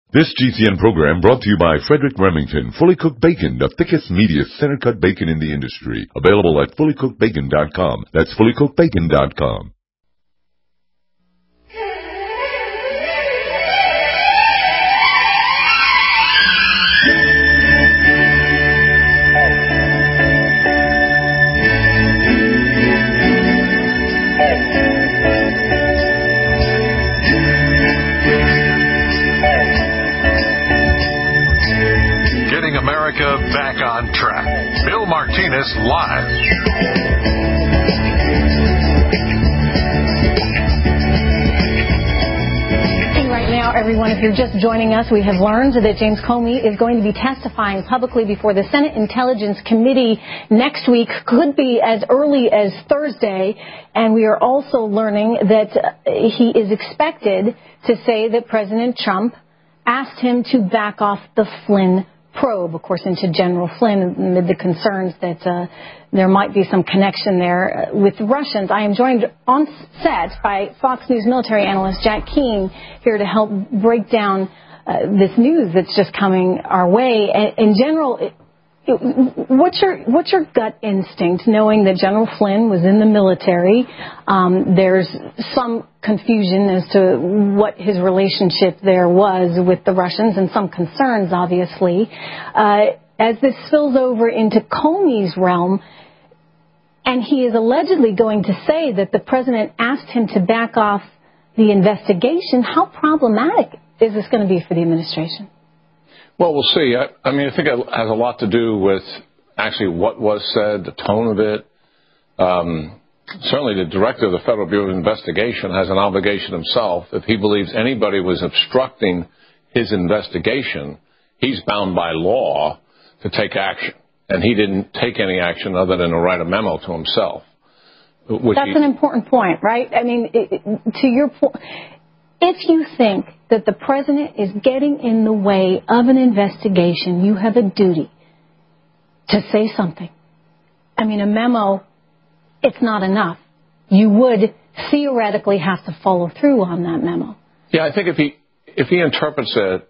This GCN program brought to you by Frederick Remington, Fully Cooked Bacon, the thickest, meatiest, center-cut bacon in the industry. Available at fullycookedbacon.com. That's fullycookedbacon.com. America back on track. Bill Martinez live. Right now, everyone, if you're just joining us, we have learned that James Comey is going to be testifying publicly before the Senate Intelligence Committee next week, could be as early as Thursday. And we are also learning that he is expected to say that President Trump asked him to back off the Flynn probe, of course, into General Flynn amid the concerns that there might be some connection there with the Russians. I am joined on set by Fox News military analyst Jack King here to help break down this news that's just coming our way. In general, what's your gut instinct knowing that General Flynn was in the military? There's some confusion as to what his relationship there was with the Russians and some concerns, obviously. As this spills over into Comey's realm, and he is allegedly going to say that the president asked him to back off the investigation, how problematic is this going to be for the administration? Well, we'll see. I mean, I think it has a lot to do with actually what was said, the tone of it. Certainly the director of the Federal Bureau of Investigation has an obligation himself. If he believes anybody was obstructing his investigation, he's bound by law to take action. And he didn't take any action other than to write a memo to himself. That's an important point, right? I mean, to your point, if you think that the president is getting in the way of an investigation, you have a duty to say something. I mean, a memo, it's not enough. You would theoretically have to follow through on that memo. Yeah, I think if he interprets it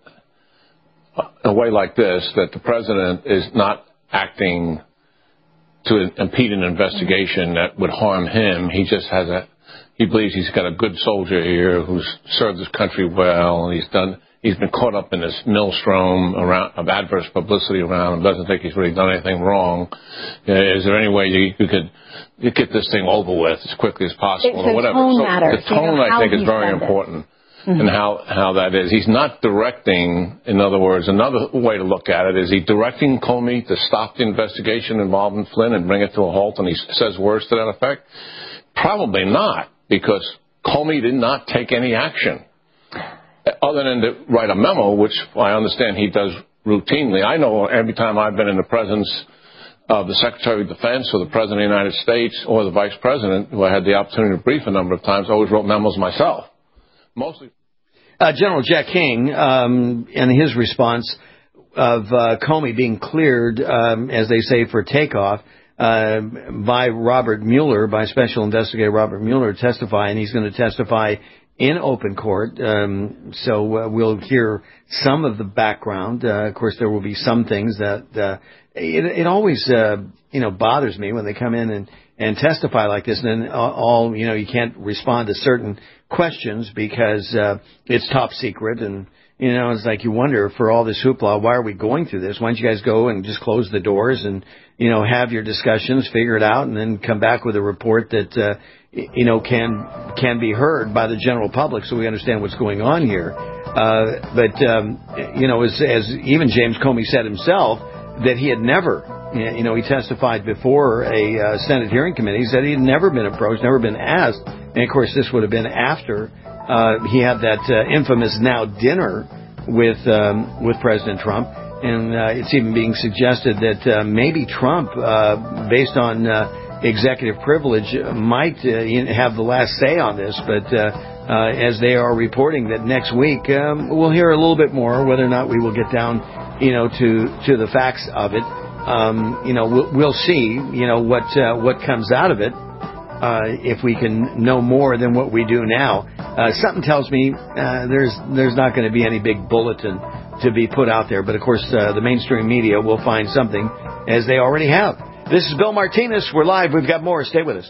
a way like this, that the president is not acting to impede an investigation that would harm him, he just has he believes he's got a good soldier here who's served his country well, and he's been caught up in this maelstrom of adverse publicity around him, doesn't think he's really done anything wrong. Is there any way you could get this thing over with as quickly as possible or whatever? Tone matters. The tone, I think, is very important. And how that is. He's not directing, in other words, another way to look at it is he directing Comey to stop the investigation involving Flynn and bring it to a halt, and he says words to that effect? Probably not, because Comey did not take any action other than to write a memo, which I understand he does routinely. I know every time I've been in the presence of the Secretary of Defense or the President of the United States or the Vice President, who I had the opportunity to brief a number of times, I always wrote memos myself. Mostly. General Jack King, in his response of Comey being cleared, as they say, for takeoff, by Robert Mueller, by Special Investigator Robert Mueller, testifying. He's going to testify in open court. So we'll hear some of the background. Of course, there will be some things that it always bothers me when they come in and testify like this, and then you can't respond to certain questions because it's top secret, and it's like you wonder, for all this hoopla, why are we going through this? Why don't you guys go and just close the doors and have your discussions, figure it out, and then come back with a report that can be heard by the general public, so we understand what's going on here. But as even James Comey said himself, that he had never. He testified before a Senate hearing committee. He said he had never been approached, never been asked. And, of course, this would have been after he had that infamous now dinner with President Trump. And it's even being suggested that maybe Trump, based on executive privilege, might have the last say on this. But as they are reporting that next week, we'll hear a little bit more whether or not we will get down, to the facts of it. We'll see, what comes out of it. if we can know more than what we do now. Something tells me there's not going to be any big bulletin to be put out there. But, of course, the mainstream media will find something, as they already have. This is Bill Martinez. We're live. We've got more. Stay with us.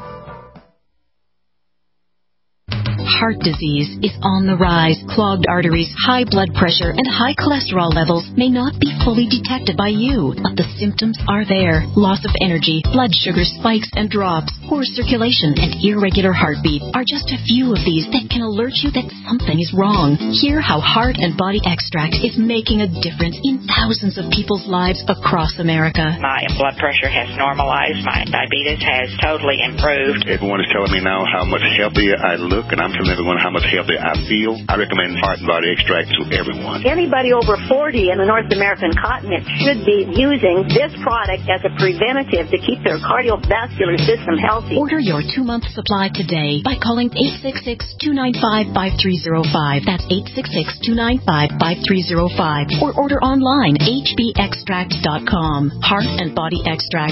Heart disease is on the rise. Clogged arteries, high blood pressure, and high cholesterol levels may not be fully detected by you, but the symptoms are there. Loss of energy, blood sugar spikes and drops, poor circulation, and irregular heartbeat are just a few of these that can alert you that something is wrong. Hear how Heart and Body Extract is making a difference in thousands of people's lives across America. My blood pressure has normalized. My diabetes has totally improved. Everyone is telling me now how much healthier I look, and I'm telling everyone how much healthier I feel. I recommend Heart and Body Extract to everyone. Anybody over 40 in the North American continent should be using this product as a preventative to keep their cardiovascular system healthy. Order your 2-month supply today by calling 866-295-5305. That's 866-295-5305. Or order online, hbextract.com. Heart and Body Extract,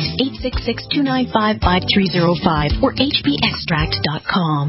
866-295-5305 or hbextract.com.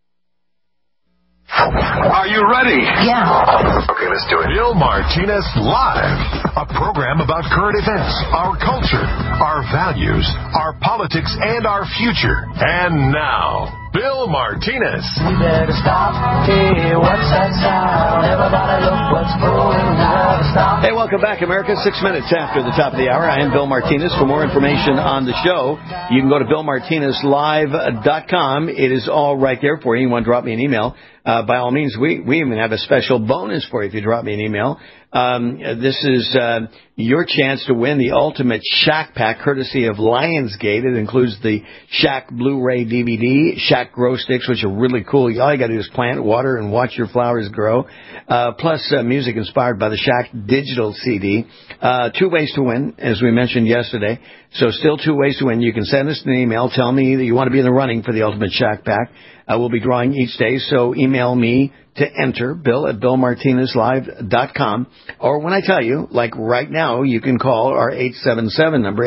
Are you ready? Yeah. Okay, let's do it. Bill Martinez Live, a program about current events, our culture, our values, our politics, and our future. And now, Bill Martinez. We better stop. Hey, what's that sound? Everybody look what's going on. Stop. Hey, welcome back, America. 6 minutes after the top of the hour. I am Bill Martinez. For more information on the show, you can go to BillMartinezLive.com. It is all right there for you. You want to drop me an email? By all means, we even have a special bonus for you if you drop me an email. This is your chance to win the ultimate Shack Pack, courtesy of Lionsgate. It includes the Shack Blu-ray DVD, Shack Grow Sticks, which are really cool. All you got to do is plant, water, and watch your flowers grow. Plus music inspired by the Shack digital CD. 2 ways to win, as we mentioned yesterday. So still 2 ways to win. You can send us an email. Tell me that you want to be in the running for the ultimate Shack Pack. We'll be drawing each day, so email me to enter, Bill at BillMartinezLive.com. Or when I tell you, like right now, you can call our 877 number,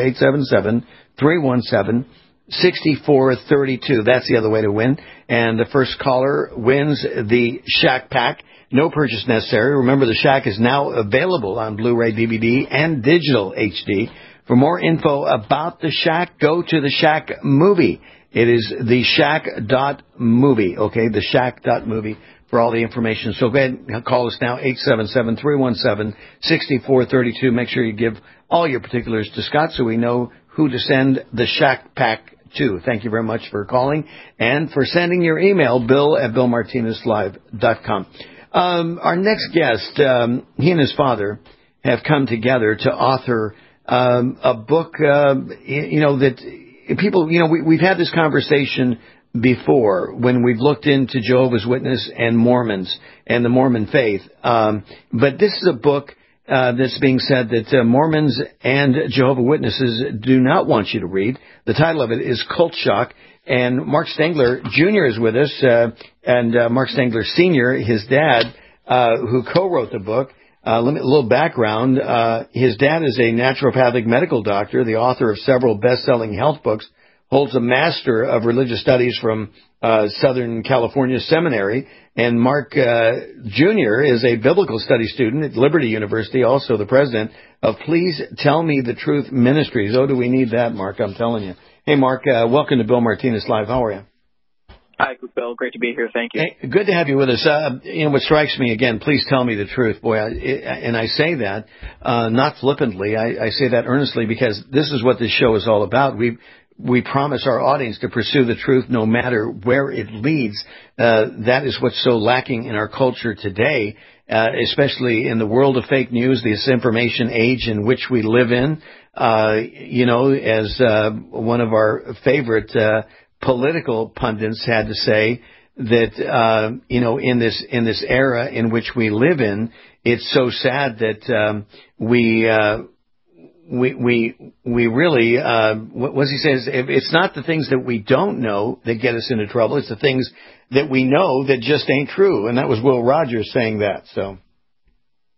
877-317-6432. That's the other way to win. And the first caller wins the Shack Pack. No purchase necessary. Remember, the Shack is now available on Blu-ray, DVD, and digital HD. For more info about the Shack, go to the Shack Movie. It is theshack.movie, okay, theshack.movie for all the information. So go ahead and call us now, 877-317-6432. Make sure you give all your particulars to Scott so we know who to send the Shack Pack to. Thank you very much for calling and for sending your email, Bill at BillMartinezLive.com. Our next guest, he and his father have come together to author a book, that... People, we've had this conversation before when we've looked into Jehovah's Witness and Mormons and the Mormon faith. But this is a book that's being said that Mormons and Jehovah's Witnesses do not want you to read. The title of it is Cult Shock. And Mark Stengler Jr. is with us, and Mark Stengler Sr., his dad, who co-wrote the book. A little background. His dad is a naturopathic medical doctor, the author of several best-selling health books, holds a Master of Religious Studies from Southern California Seminary, and Mark Jr. is a biblical studies student at Liberty University, also the president of Please Tell Me the Truth Ministries. Oh, do we need that, Mark? I'm telling you. Hey, Mark, welcome to Bill Martinez Live. How are you? Hi, Bill. Great to be here. Thank you. Hey, good to have you with us. What strikes me, again, please tell me the truth. Boy, and I say that not flippantly. I say that earnestly because this is what this show is all about. We promise our audience to pursue the truth no matter where it leads. That is what's so lacking in our culture today, especially in the world of fake news, this information age in which we live in. As one of our favorite political pundits had to say that, in this era in which we live in, it's so sad that we really, what he says, it's not the things that we don't know that get us into trouble. It's the things that we know that just ain't true. And that was Will Rogers saying that. So.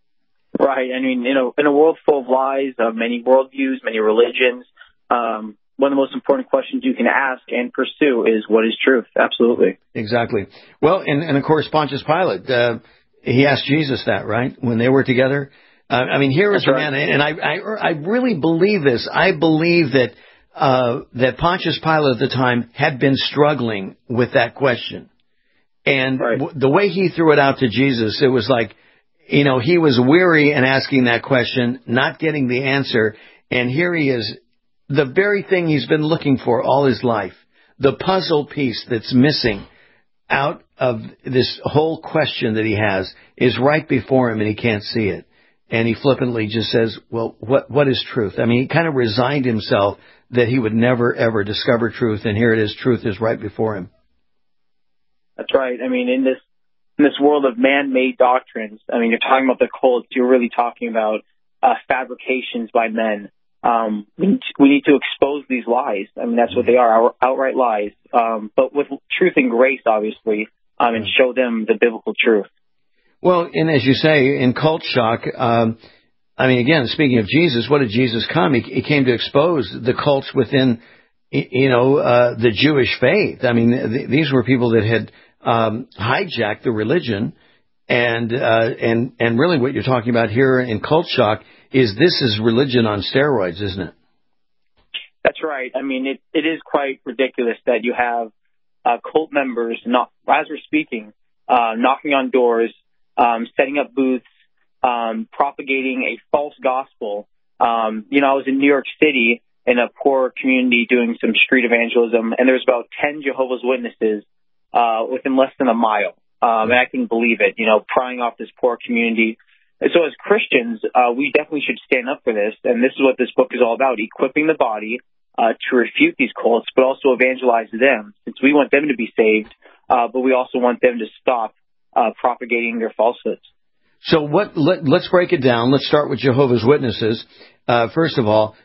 Right. I mean, in a world full of lies, many worldviews, many religions, one of the most important questions you can ask and pursue is, what is truth? Absolutely. Exactly. Well, and of course, Pontius Pilate, he asked Jesus that, right, when they were together. I mean, here is a man, and I really believe this. I believe that that Pontius Pilate at the time had been struggling with that question. And the way he threw it out to Jesus, it was like, you know, he was weary in asking that question, not getting the answer. And here he is, the very thing he's been looking for all his life, the puzzle piece that's missing out of this whole question that he has is right before him and he can't see it. And he flippantly just says, well, what is truth? I mean, he kind of resigned himself that he would never, ever discover truth. And here it is. Truth is right before him. That's right. I mean, in this world of man-made doctrines, I mean, you're talking about the cults, you're really talking about fabrications by men. We need to expose these lies. I mean, that's what they are, outright lies. But with truth and grace, obviously, and show them the biblical truth. Well, and as you say, in Cult Shock, I mean, again, speaking of Jesus, what did Jesus come? He came to expose the cults within, the Jewish faith. I mean, these were people that had hijacked the religion, and really what you're talking about here in Cult Shock is this is religion on steroids, isn't it? That's right. I mean, it is quite ridiculous that you have cult members, as we're speaking, knocking on doors, setting up booths, propagating a false gospel. I was in New York City in a poor community doing some street evangelism, and there's about 10 Jehovah's Witnesses within less than a mile. And I can believe it, prying off this poor community. And so as Christians, we definitely should stand up for this. And this is what this book is all about, equipping the body to refute these cults, but also evangelize them, since we want them to be saved, but we also want them to stop propagating their falsehoods. So let's break it down. Let's start with Jehovah's Witnesses. First of all,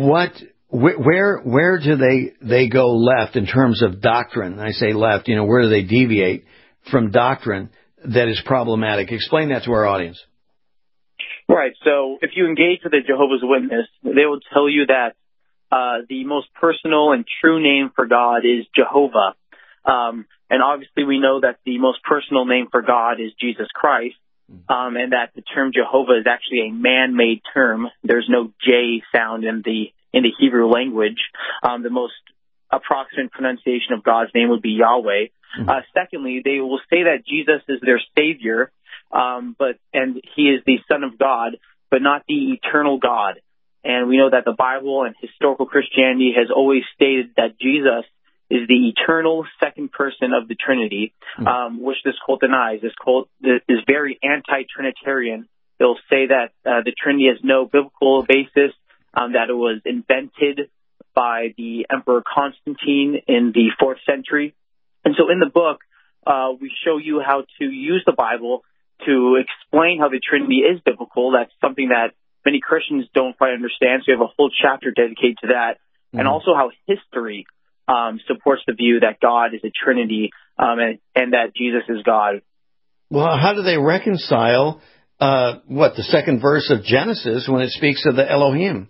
where do they go left in terms of doctrine? I say left, where do they deviate from doctrine that is problematic? Explain that to our audience. Right. So if you engage with a Jehovah's Witness, they will tell you that the most personal and true name for God is Jehovah. And obviously we know that the most personal name for God is Jesus Christ, and that the term Jehovah is actually a man-made term. There's no J sound in the Hebrew language. The most approximate pronunciation of God's name would be Yahweh. Secondly, they will say that Jesus is their Savior, and He is the Son of God, but not the eternal God. And we know that the Bible and historical Christianity has always stated that Jesus is the eternal second person of the Trinity, which this cult denies. This cult is very anti-Trinitarian. They'll say that the Trinity has no biblical basis, that it was invented by the Emperor Constantine in the 4th century. And so in the book, we show you how to use the Bible to explain how the Trinity is biblical. That's something that many Christians don't quite understand, so we have a whole chapter dedicated to that. And also how history supports the view that God is a Trinity, and that Jesus is God. Well, how do they reconcile the second verse of Genesis when it speaks of the Elohim?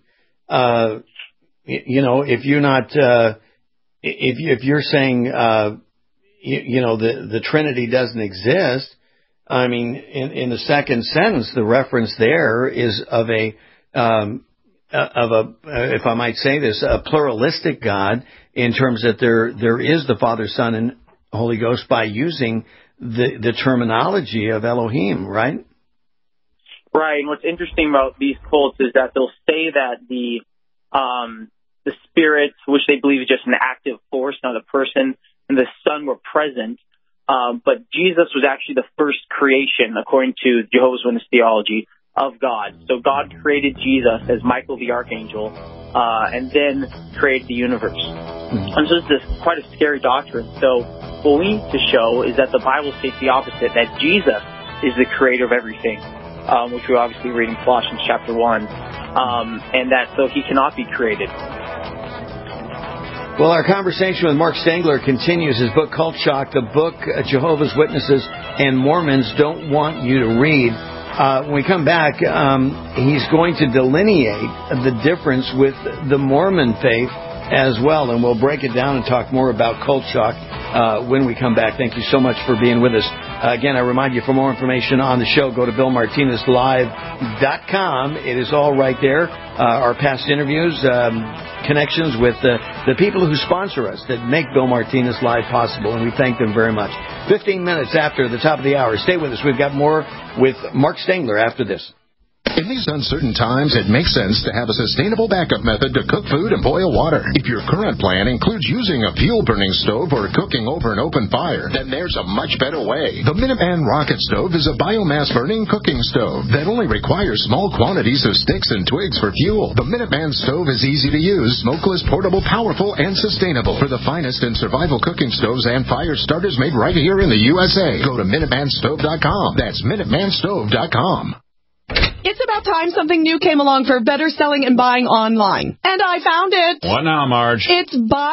If you're not, if you're saying, the Trinity doesn't exist, I mean, in the second sentence, the reference there is of a, if I might say this, a pluralistic God, in terms that there is the Father, Son, and Holy Ghost by using the terminology of Elohim, right? Right. And what's interesting about these cults is that they'll say that the Spirit, which they believe is just an active force, not a person, and the Son were present. But Jesus was actually the first creation, according to Jehovah's Witness theology, of God. So God created Jesus as Michael the Archangel, and then created the universe. And so this is quite a scary doctrine. So what we need to show is that the Bible states the opposite, that Jesus is the creator of everything, which we obviously read in Colossians chapter 1, and that so he cannot be created. Well, our conversation with Mark Stengler continues. His book, Cult Shock, the book Jehovah's Witnesses and Mormons Don't Want You to Read. When we come back, he's going to delineate the difference with the Mormon faith as well, and we'll break it down and talk more about Cult Shock when we come back. Thank you so much for being with us. Again, I remind you, for more information on the show, go to BillMartinezLive.com. It is all right there. Our past interviews, connections with the people who sponsor us that make Bill Martinez Live possible, and we thank them very much. 15 minutes after the top of the hour. Stay with us. We've got more with Mark Stengler after this. In these uncertain times, it makes sense to have a sustainable backup method to cook food and boil water. If your current plan includes using a fuel-burning stove or cooking over an open fire, then there's a much better way. The Minuteman Rocket Stove is a biomass-burning cooking stove that only requires small quantities of sticks and twigs for fuel. The Minuteman Stove is easy to use, smokeless, portable, powerful, and sustainable. For the finest in survival cooking stoves and fire starters made right here in the USA, go to MinutemanStove.com. That's MinutemanStove.com. It's about time something new came along for better selling and buying online. And I found it. What now, Marge? It's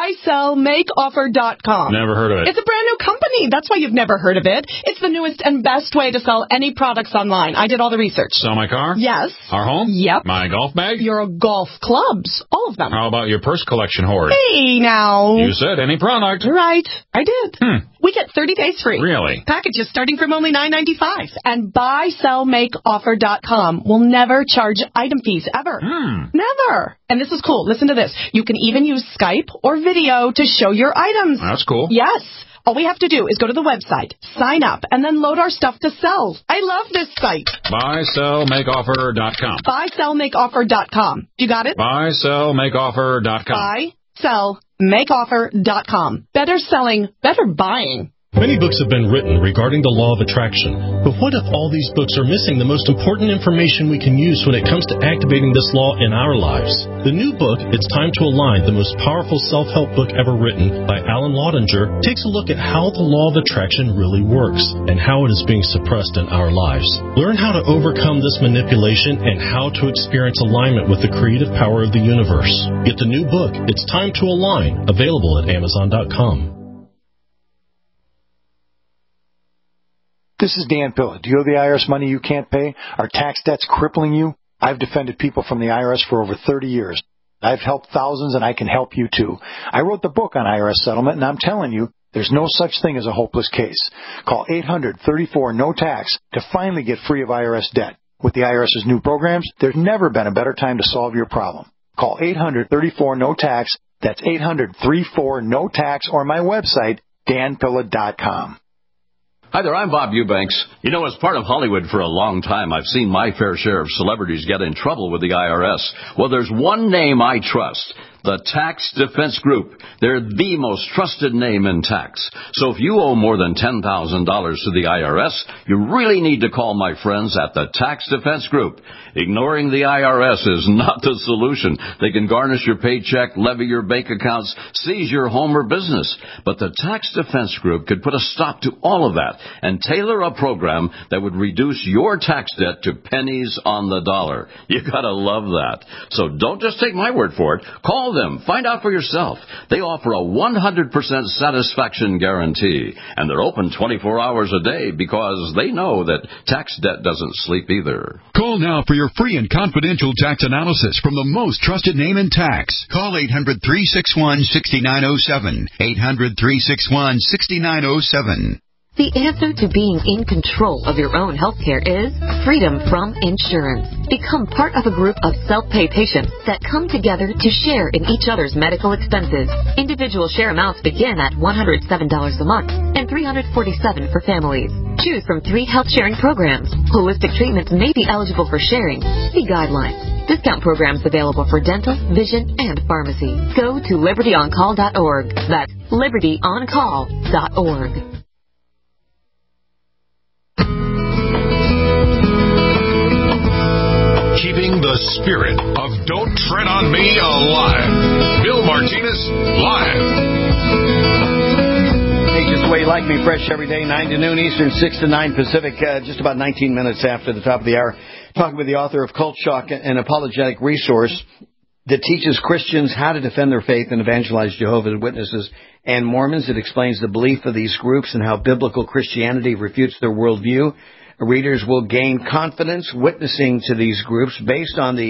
buysellmakeoffer.com. Never heard of it. It's a brand new company. That's why you've never heard of it. It's the newest and best way to sell any products online. I did all the research. Sell my car? Yes. Our home? Yep. My golf bag? Your golf clubs. All of them. How about your purse collection hoard? Hey, now. You said any product. Right. I did. We get 30 days free. Really? Packages starting from only $9.95. And buysellmakeoffer.com will never charge item fees, ever. Never. And this is cool. Listen to this. You can even use Skype or video to show your items. That's cool. Yes. All we have to do is go to the website, sign up, and then load our stuff to sell. I love this site. Buysellmakeoffer.com. Buysellmakeoffer.com. You got it? Buysellmakeoffer.com. Buysellmakeoffer.com. Better selling, better buying. Many books have been written regarding the law of attraction, but what if all these books are missing the most important information we can use when it comes to activating this law in our lives? The new book, It's Time to Align, the most powerful self-help book ever written by Alan Laudinger, takes a look at how the law of attraction really works and how it is being suppressed in our lives. Learn how to overcome this manipulation and how to experience alignment with the creative power of the universe. Get the new book, It's Time to Align, available at Amazon.com. This is Dan Pilla. Do you owe the IRS money you can't pay? Are tax debts crippling you? I've defended people from the IRS for over 30 years. I've helped thousands, and I can help you too. I wrote the book on IRS settlement, and I'm telling you, there's no such thing as a hopeless case. Call 800-34-NO-TAX to finally get free of IRS debt. With the IRS's new programs, there's never been a better time to solve your problem. Call 800-34-NO-TAX. That's 800-34-NO-TAX, or my website, danpilla.com. Hi there, I'm Bob Eubanks. You know, as part of Hollywood for a long time, I've seen my fair share of celebrities get in trouble with the IRS. Well, there's one name I trust. The Tax Defense Group. They're the most trusted name in tax. So if you owe more than $10,000 to the IRS, you really need to call my friends at the Tax Defense Group. Ignoring the IRS is not the solution. They can garnish your paycheck, levy your bank accounts, seize your home or business. But the Tax Defense Group could put a stop to all of that and tailor a program that would reduce your tax debt to pennies on the dollar. You gotta love that. So don't just take my word for it. Call them. Find out for yourself. They offer a 100% satisfaction guarantee, and they're open 24 hours a day because they know that tax debt doesn't sleep either. Call now for your free and confidential tax analysis from the most trusted name in tax. Call 800-361-6907. 800-361-6907. The answer to being in control of your own healthcare is freedom from insurance. Become part of a group of self-pay patients that come together to share in each other's medical expenses. Individual share amounts begin at $107 a month and $347 for families. Choose from 3 health-sharing programs. Holistic treatments may be eligible for sharing. See guidelines. Discount programs available for dental, vision, and pharmacy. Go to libertyoncall.org. That's libertyoncall.org. Keeping the spirit of Don't Tread on Me alive. Bill Martinez, live. Hey, just the way you like me, fresh every day, 9 to noon Eastern, 6 to 9 Pacific, just about 19 minutes after the top of the hour. Talking with the author of Cult Shock, an apologetic resource that teaches Christians how to defend their faith and evangelize Jehovah's Witnesses and Mormons. It explains the belief of these groups and how biblical Christianity refutes their worldview. Readers will gain confidence witnessing to these groups based on the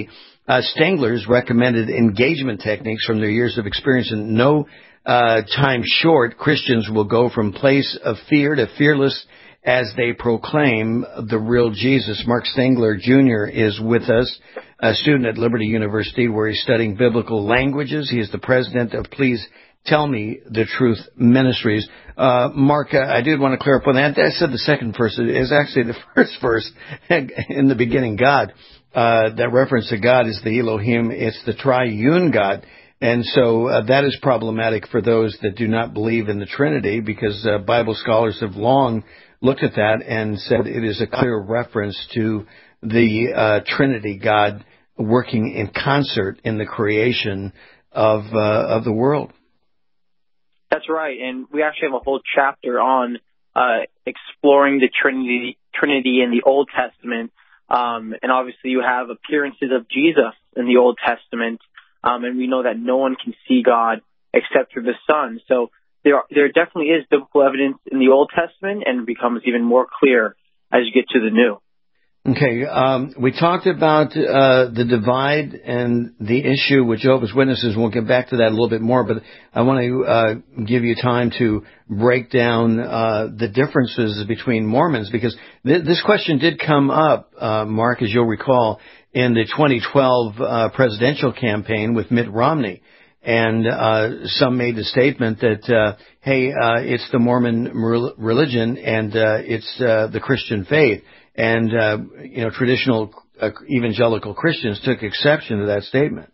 Stenglers recommended engagement techniques from their years of experience, and no time short, Christians will go from place of fear to fearless as they proclaim the real Jesus. Mark Stengler Jr. is with us, a student at Liberty University where he's studying biblical languages. He is the president of Please Tell Me the Truth Ministries. Mark, I did want to clear up on that. I said the second verse is actually the first verse. In the beginning, God. That reference to God is the Elohim. It's the triune God. And so that is problematic for those that do not believe in the Trinity, because Bible scholars have long looked at that and said it is a clear reference to the Trinity, God working in concert in the creation of the world. That's right, and we actually have a whole chapter on exploring the Trinity in the Old Testament, and obviously you have appearances of Jesus in the Old Testament, and we know that no one can see God except through the Son. So there definitely is biblical evidence in the Old Testament, and it becomes even more clear as you get to the New. Okay, we talked about the divide and the issue with Jehovah's Witnesses. We'll get back to that a little bit more, but I want to give you time to break down the differences between Mormons, because this question did come up, Mark, as you'll recall, in the 2012 presidential campaign with Mitt Romney. And some made the statement that, hey, it's the Mormon religion and it's the Christian faith. And, traditional evangelical Christians took exception to that statement.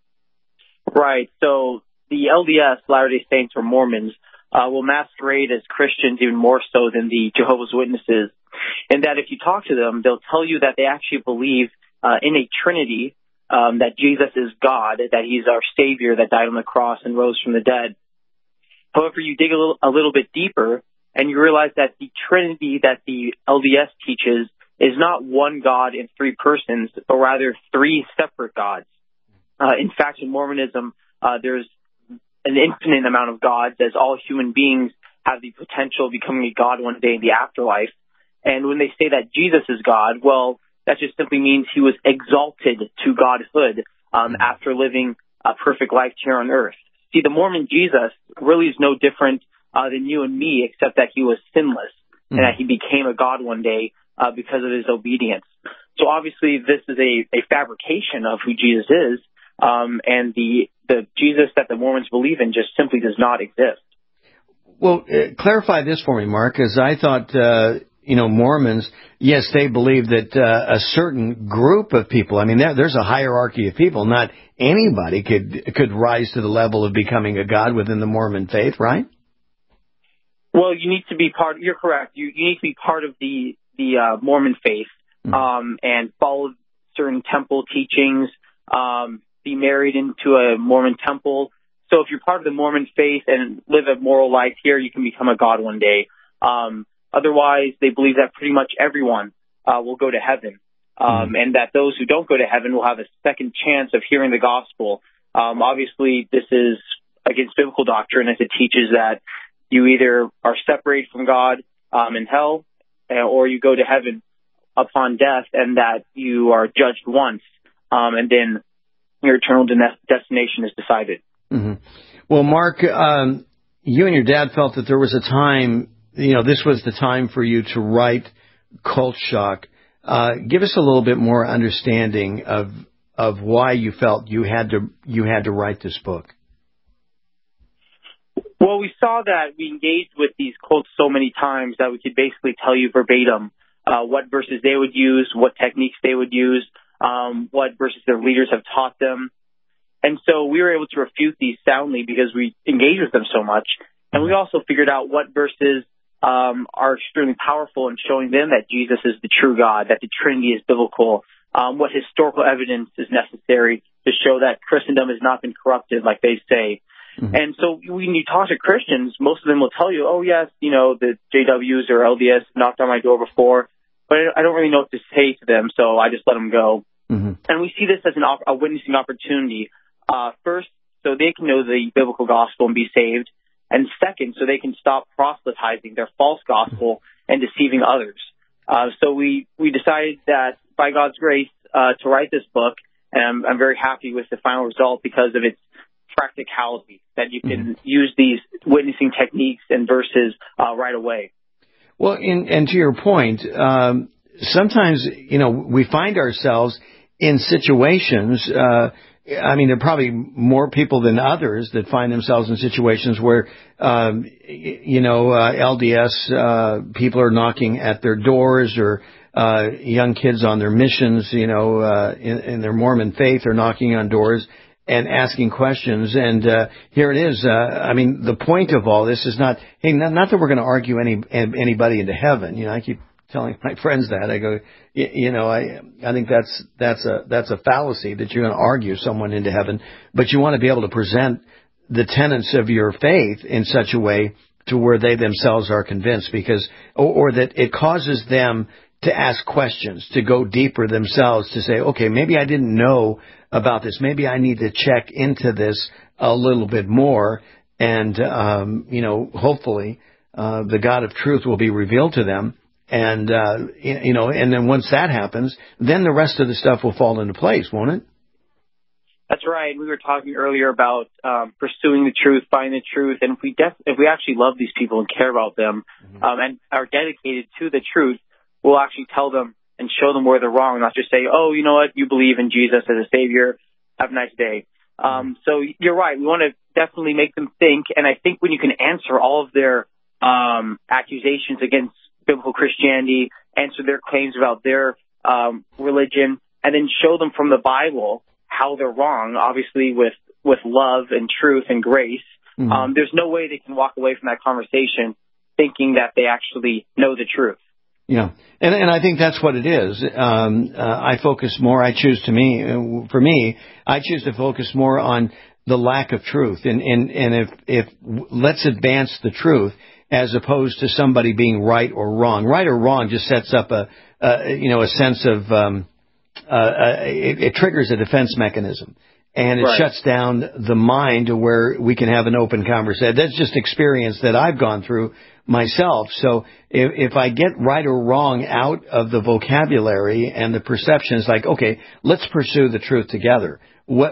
Right. So the LDS, Latter-day Saints or Mormons, will masquerade as Christians even more so than the Jehovah's Witnesses. And that if you talk to them, they'll tell you that they actually believe in a Trinity, that Jesus is God, that he's our Savior that died on the cross and rose from the dead. However, you dig a little bit deeper, and you realize that the Trinity that the LDS teaches is not one God in three persons, but rather three separate gods. In fact, in Mormonism, there's an infinite amount of gods, as all human beings have the potential of becoming a god one day in the afterlife. And when they say that Jesus is God, well, that just simply means he was exalted to godhood after living a perfect life here on earth. See, the Mormon Jesus really is no different than you and me, except that he was sinless and that he became a god one day because of his obedience. So obviously this is a fabrication of who Jesus is, and the Jesus that the Mormons believe in just simply does not exist. Well, clarify this for me, Mark, because I thought, Mormons, yes, they believe that a certain group of people, I mean, there's a hierarchy of people, not anybody could rise to the level of becoming a god within the Mormon faith, right? Well, you need to be you're correct. You need to be part of the Mormon faith, and follow certain temple teachings, be married into a Mormon temple. So if you're part of the Mormon faith and live a moral life here, you can become a god one day. Otherwise, they believe that pretty much everyone will go to heaven, and that those who don't go to heaven will have a second chance of hearing the gospel. Obviously, this is against biblical doctrine, as it teaches that you either are separated from God in hell, or you go to heaven upon death, and that you are judged once, and then your eternal destination is decided. Mm-hmm. Well, Mark, you and your dad felt that there was a time, this was the time for you to write Cult Shock. Give us a little bit more understanding of why you felt you had to write this book. Well, we saw that we engaged with these cults so many times that we could basically tell you verbatim what verses they would use, what techniques they would use, what verses their leaders have taught them. And so we were able to refute these soundly because we engaged with them so much. And we also figured out what verses are extremely powerful in showing them that Jesus is the true God, that the Trinity is biblical, what historical evidence is necessary to show that Christendom has not been corrupted like they say. Mm-hmm. And so when you talk to Christians, most of them will tell you, oh, yes, the JWs or LDS knocked on my door before, but I don't really know what to say to them, so I just let them go. Mm-hmm. And we see this as a witnessing opportunity. First, so they can know the biblical gospel and be saved. And second, so they can stop proselytizing their false gospel and deceiving others. So we decided that by God's grace to write this book And I'm very happy with the final result because of its practicality, that you can use these witnessing techniques and verses right away. Well, and to your point, sometimes, we find ourselves in situations, there are probably more people than others that find themselves in situations where, LDS people are knocking at their doors, or young kids on their missions, in their Mormon faith are knocking on doors and asking questions. And here it is. The point of all this is not that we're going to argue anybody into heaven. I keep telling my friends that. I go, I think that's a fallacy, that you're going to argue someone into heaven. But you want to be able to present the tenets of your faith in such a way to where they themselves are convinced, because or that it causes them to ask questions, to go deeper themselves, to say, okay, maybe I didn't know about this. Maybe I need to check into this a little bit more. And, hopefully, the God of truth will be revealed to them. And, and then once that happens, then the rest of the stuff will fall into place, won't it? That's right. We were talking earlier about pursuing the truth, finding the truth. And if we actually love these people and care about them, and are dedicated to the truth, we'll actually tell them and show them where they're wrong, not just say, oh, you know what, you believe in Jesus as a Savior, have a nice day. So you're right. We want to definitely make them think. And I think when you can answer all of their accusations against biblical Christianity, answer their claims about their religion, and then show them from the Bible how they're wrong, obviously with love and truth and grace, there's no way they can walk away from that conversation thinking that they actually know the truth. Yeah, and I think that's what it is. I focus more. I choose to focus more on the lack of truth, and if let's advance the truth as opposed to somebody being right or wrong. Right or wrong just sets up a sense of it triggers a defense mechanism. And it shuts down the mind to where we can have an open conversation. That's just experience that I've gone through myself. So if I get right or wrong out of the vocabulary and the perceptions, like, okay, let's pursue the truth together.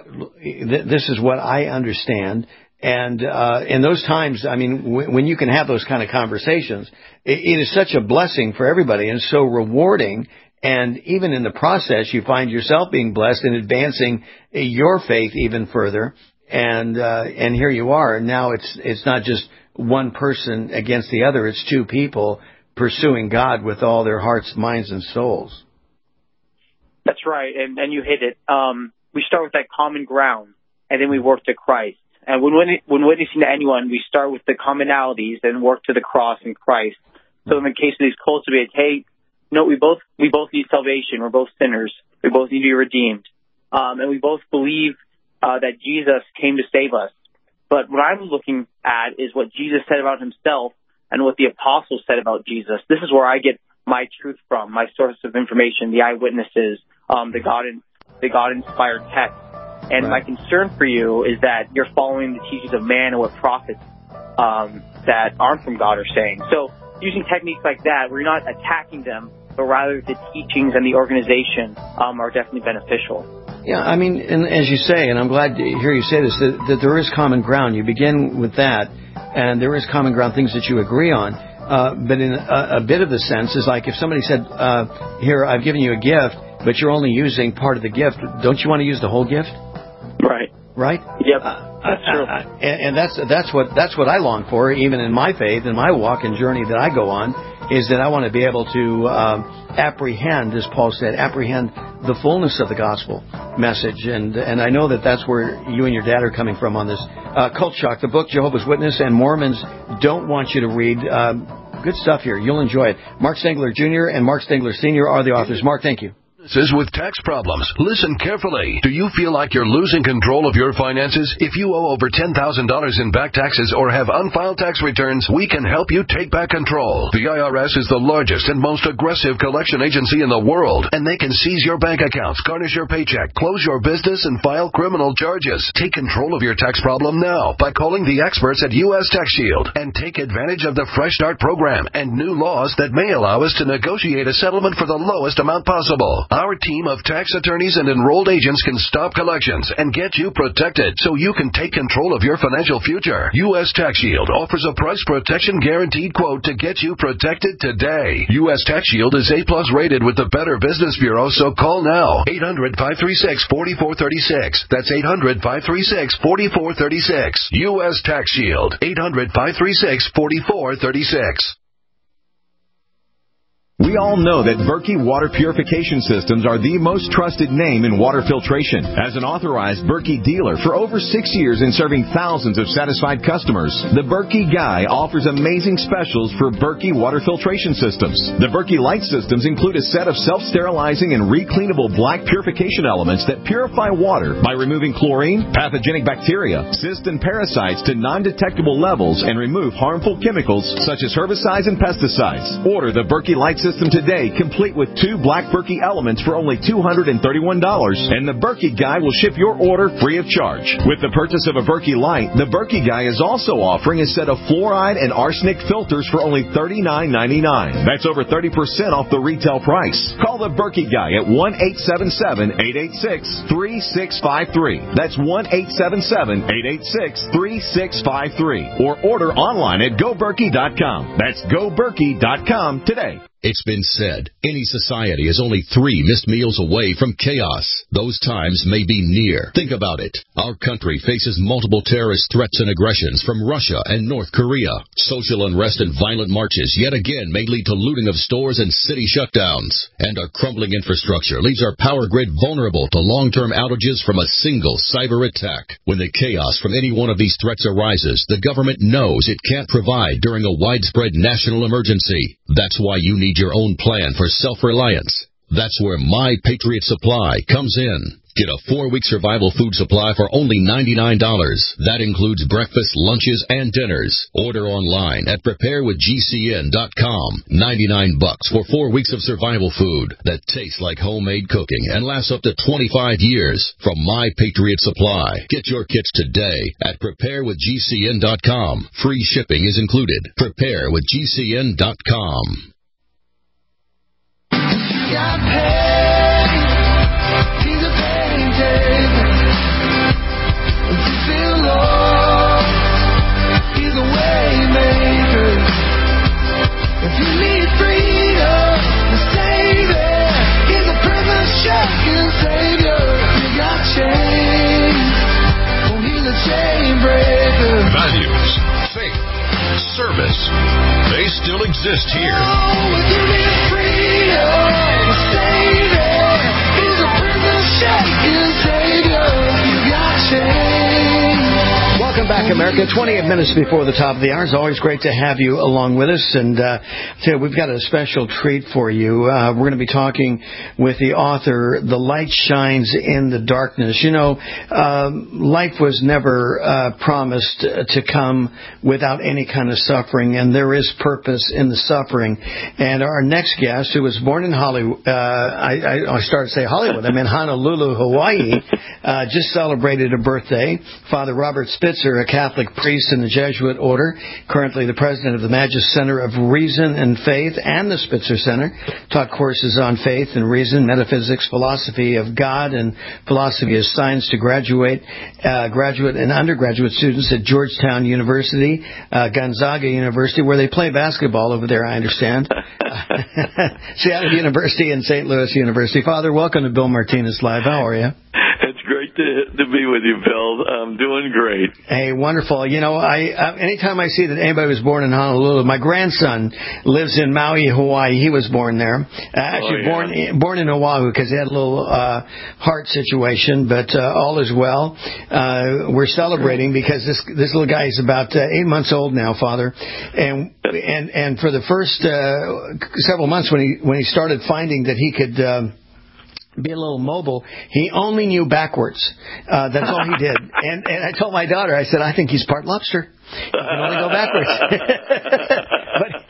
This is what I understand. And in those times, when you can have those kind of conversations, it is such a blessing for everybody and so rewarding. And even in the process, you find yourself being blessed and advancing your faith even further. And here you are. Now it's not just one person against the other. It's two people pursuing God with all their hearts, minds, and souls. That's right. And you hit it. We start with that common ground, and then we work to Christ. And when witnessing to anyone, we start with the commonalities and work to the cross in Christ. So in the case of these cultivated, hey, we both need salvation. We're both sinners. We both need to be redeemed. And we both believe that Jesus came to save us. But what I'm looking at is what Jesus said about himself and what the apostles said about Jesus. This is where I get my truth from, my source of information, the eyewitnesses, the God-inspired text. And my concern for you is that you're following the teachings of man and what prophets that aren't from God are saying. So using techniques like that, where you're not attacking them, but rather the teachings and the organization are definitely beneficial. Yeah, and as you say, and I'm glad to hear you say this, that there is common ground. You begin with that, and there is common ground, things that you agree on. But in a bit of the sense is like if somebody said, here, I've given you a gift, but you're only using part of the gift. Don't you want to use the whole gift? Right. Right? Yep. That's true. And that's what I long for, even in my faith, in my walk and journey that I go on, is that I want to be able to apprehend, as Paul said, apprehend the fullness of the gospel message. And I know that that's where you and your dad are coming from on this. Cult Shock, the book, Jehovah's Witness and Mormons don't want you to read. Good stuff here. You'll enjoy it. Mark Stengler Jr. and Mark Stengler Sr. are the authors. Mark, thank you. With tax problems. Listen carefully. Do you feel like you're losing control of your finances? If you owe over $10,000 in back taxes or have unfiled tax returns, we can help you take back control. The IRS is the largest and most aggressive collection agency in the world, and they can seize your bank accounts, garnish your paycheck, close your business, and file criminal charges. Take control of your tax problem now by calling the experts at U.S. Tax Shield and take advantage of the Fresh Start program and new laws that may allow us to negotiate a settlement for the lowest amount possible. Our team of tax attorneys and enrolled agents can stop collections and get you protected so you can take control of your financial future. U.S. Tax Shield offers a price protection guaranteed quote to get you protected today. U.S. Tax Shield is A+ rated with the Better Business Bureau, so call now. 800-536-4436. That's 800-536-4436. U.S. Tax Shield. 800-536-4436. We all know that Berkey Water Purification Systems are the most trusted name in water filtration. As an authorized Berkey dealer for over 6 years and serving thousands of satisfied customers, the Berkey Guy offers amazing specials for Berkey Water Filtration Systems. The Berkey Light Systems include a set of self-sterilizing and recleanable black purification elements that purify water by removing chlorine, pathogenic bacteria, cysts, and parasites to non-detectable levels and remove harmful chemicals such as herbicides and pesticides. Order the Berkey Light System today, complete with 2 black Berkey elements for only $231, and the Berkey Guy will ship your order free of charge. With the purchase of a Berkey Light, the Berkey Guy is also offering a set of fluoride and arsenic filters for only $39.99. That's over 30% off the retail price. Call the Berkey Guy at 1-877-886-3653. That's 1-877-886-3653. Or order online at GoBerkey.com. That's GoBerkey.com today. It's been said, any society is only 3 missed meals away from chaos. Those times may be near. Think about it. Our country faces multiple terrorist threats and aggressions from Russia and North Korea. Social unrest and violent marches yet again may lead to looting of stores and city shutdowns. And our crumbling infrastructure leaves our power grid vulnerable to long-term outages from a single cyber attack. When the chaos from any one of these threats arises, the government knows it can't provide during a widespread national emergency. That's why you need your own plan for self-reliance. That's where My Patriot Supply comes in. Get a 4-week survival food supply for only $99. That includes breakfast, lunches, and dinners. Order online at preparewithgcn.com. $99 for 4 weeks of survival food that tastes like homemade cooking and lasts up to 25 years from My Patriot Supply. Get your kits today at preparewithgcn.com. Free shipping is included. Preparewithgcn.com. Got paid. He's a pain taker. If you feel lost, he's a way maker. If you need freedom to stay there, he's a prison shaking savior. You got chains, oh, he's a chain breaker. Values, faith, service, they still exist here. Oh, if you need freedom to stay there, he's a prison shaking savior. You got chains. Welcome back, America. 28 minutes before the top of the hour. It's always great to have you along with us. And today we've got a special treat for you. We're going to be talking with the author, The Light Shines in the Darkness. You know, life was never promised to come without any kind of suffering, and there is purpose in the suffering. And our next guest, who was born in Hollywood, I started to say Hollywood, I meant Honolulu, Hawaii, just celebrated a birthday. Father Robert Spitzer, a Catholic priest in the Jesuit order, currently the president of the Magis Center of Reason and Faith and the Spitzer Center, taught courses on faith and reason, metaphysics, philosophy of God, and philosophy of science to graduate and undergraduate students at Georgetown University, Gonzaga University, where they play basketball over there, I understand, Seattle University, and St. Louis University. Father, welcome to Bill Martinez Live. How are you? It's great to be with you, Bill. I'm doing great. Hey, wonderful. You know, anytime I see that anybody was born in Honolulu, my grandson lives in Maui, Hawaii. He was born there. Born in Oahu because he had a little heart situation, but all is well. We're celebrating because this little guy is about 8 months old now, Father, and for the first several months when he started finding that he could be a little mobile, he only knew backwards. That's all he did. And I told my daughter, I said, I think he's part lobster. He can only go backwards.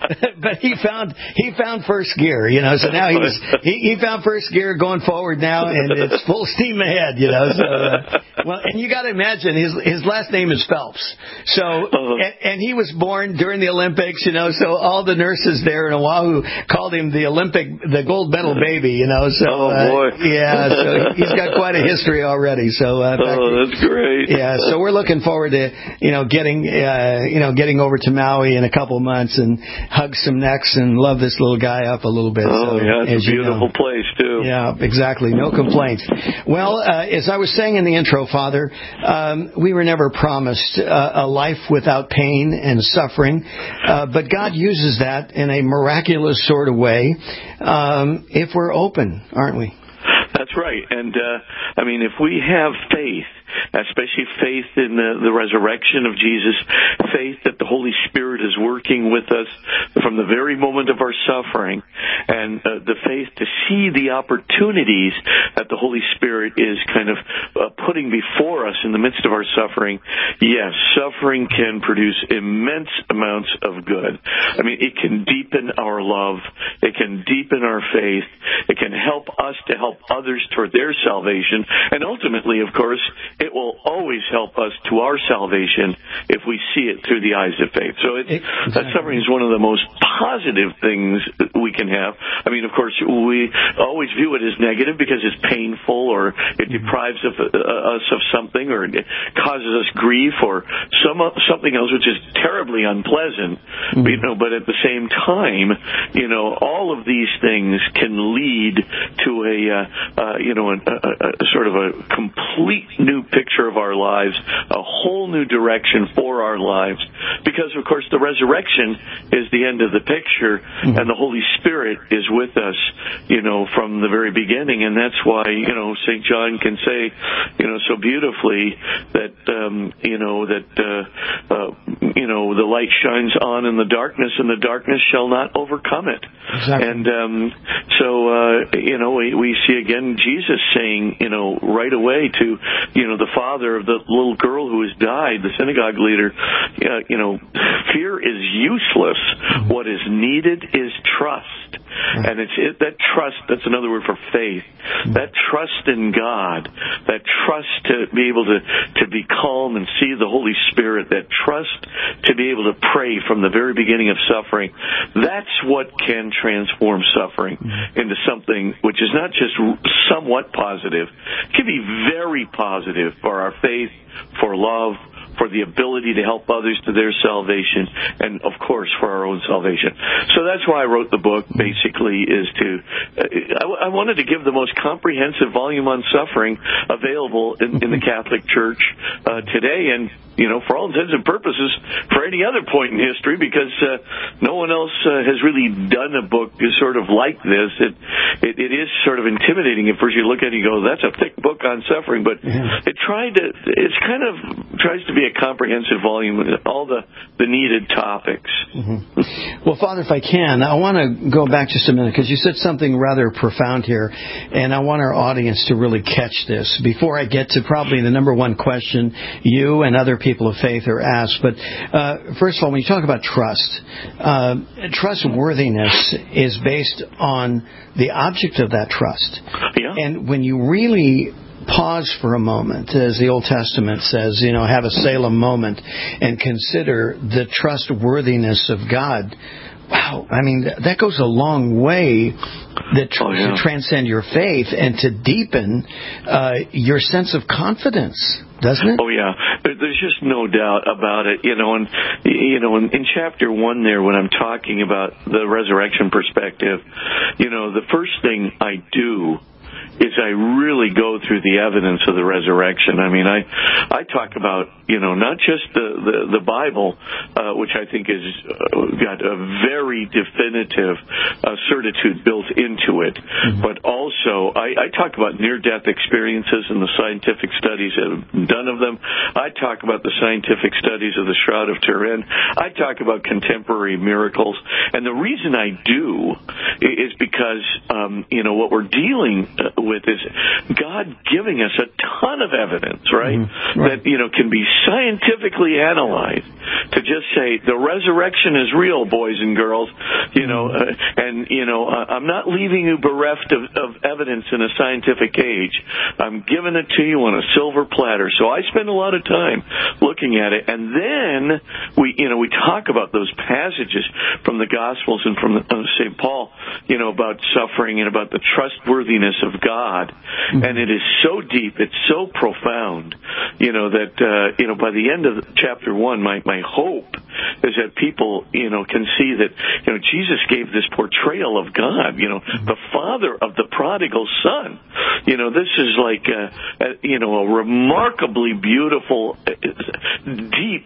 but he found first gear, so now he found first gear going forward now, and it's full steam ahead, So, well, and you got to imagine his last name is Phelps, so and he was born during the Olympics, so all the nurses there in Oahu called him the gold medal baby, So, boy. Yeah, so he's got quite a history already. So, that's great. Yeah, so we're looking forward to getting over to Maui in a couple months and hug some necks and love this little guy up a little bit. It's a beautiful place too. Yeah, exactly. No complaints. Well, as I was saying in the intro, Father, we were never promised a life without pain and suffering, but God uses that in a miraculous sort of way if we're open, aren't we? That's right. And, if we have faith, especially faith in the resurrection of Jesus, faith that the Holy Spirit is working with us from the very moment of our suffering, and the faith to see the opportunities that the Holy Spirit is kind of putting before us in the midst of our suffering. Yes, suffering can produce immense amounts of good. It can deepen our love. It can deepen our faith. It can help us to help others toward their salvation. And ultimately, of course, it will always help us to our salvation if we see it through the eyes of faith. So suffering is one of the most positive things we can have. Of course, we always view it as negative because it's painful, or it deprives us of something, or it causes us grief, or something else which is terribly unpleasant. But at the same time, all of these things can lead to a sort of a complete new picture of our lives, a whole new direction for our lives, because of course the resurrection is the end of the picture, and the Holy Spirit is with us, from the very beginning, and that's why, St. John can say, so beautifully that, the light shines on in the darkness, and the darkness shall not overcome it. Exactly. And we see again Jesus saying, right away to, the father of the little girl who has died, the synagogue leader, fear is useless. What is needed is trust. And that trust, that's another word for faith, that trust in God, that trust to be able to be calm and see the Holy Spirit, that trust to be able to pray from the very beginning of suffering, that's what can transform suffering into something which is not just somewhat positive, it can be very positive for our faith, for love, for the ability to help others to their salvation, and of course for our own salvation. So that's why I wrote the book, basically, is I wanted to give the most comprehensive volume on suffering available in the Catholic Church today, and for all intents and purposes, for any other point in history, because no one else has really done a book sort of like this. It is sort of intimidating at first. You look at it and you go, that's a thick book on suffering, but it tries to be a comprehensive volume with all the needed topics. Well, Father, if I can, I want to go back just a minute, because you said something rather profound here, and I want our audience to really catch this before I get to probably the number one question you and other people of faith are asked. But first of all, when you talk about trust, trustworthiness is based on the object of that trust. Yeah. And when you really pause for a moment, as the Old Testament says, have a Salem moment and consider the trustworthiness of God. Wow, that goes a long way to transcend your faith and to deepen your sense of confidence, doesn't it? Oh, yeah. There's just no doubt about it. In chapter 1 there, when I'm talking about the resurrection perspective, the first thing I do is I really go through the evidence of the resurrection. I talk about, not just the Bible, which I think has got a very definitive certitude built into it, but also I talk about near-death experiences and the scientific studies that have been done of them. I talk about the scientific studies of the Shroud of Turin. I talk about contemporary miracles. And the reason I do is because, what we're dealing with is God giving us a ton of evidence, right? That, can be scientifically analyzed to just say the resurrection is real, boys and girls, I'm not leaving you bereft of evidence in a scientific age. I'm giving it to you on a silver platter. So I spend a lot of time looking at it, and then we talk about those passages from the Gospels and from St. Paul, about suffering and about the trustworthiness of God. And it is so deep, it's so profound, that by the end of chapter 1, my hope is that people, can see that, Jesus gave this portrayal of God, the father of the prodigal son. This is like a remarkably beautiful, deep,